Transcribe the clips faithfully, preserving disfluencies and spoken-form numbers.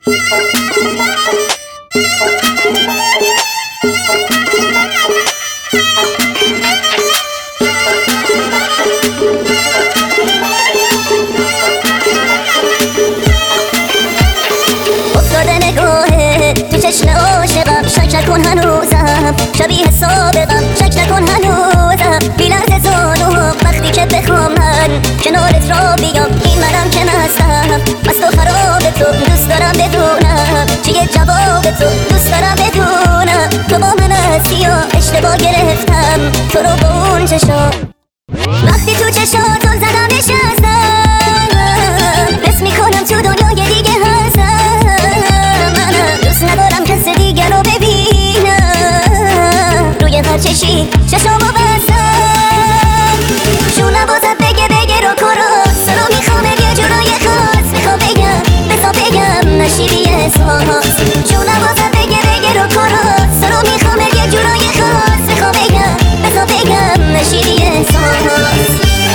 افتاده نگاهه تو چشم عاشقم، شک نکن هنوزم شبیه سابقم، شک نکن هنوزم بی لرز زانوم وقتی که بخوام من کنارت را بیام. این منم که مستم مست و خراب تو، دوست دارم بدونم چیه جواب تو، دوست دارم بدونم تو با من هستی یا اشتباه گرفتم تو رو با اون چشام. وقتی تو چشاتو زدم نشستم، حس میکنم تو دنیای دیگه هستم. منم دوست ندارم کس دیگه رو ببینم، روی هر چشی چشامو بستم. جونم بازت بگه بگه رو کراس رو میخوام یه جورای خاص، میخوام بگم بزا بگم نشیدی احساس. جونم بازت بگه بگه رو کراس رو میخوام یه جورای خاص، میخوام بگم بزا بگم نشیدی احساس.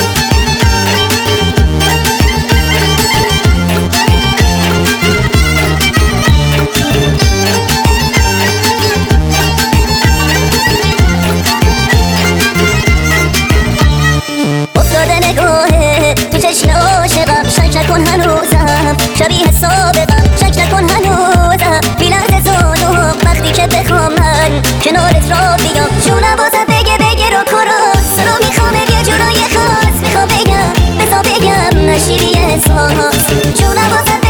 تو چشم عاشقم، شک نکن هنوزم شبیه سابقم، شک نکن هنوزم بی لرز زانوم وقتی که بخوام من کنارت را بیام. جونم بازت بگه بگه رو کراس رو میخوام یه جورای خاص، میخوام بگم بزا بگم نشیدی احساس. جونم بازت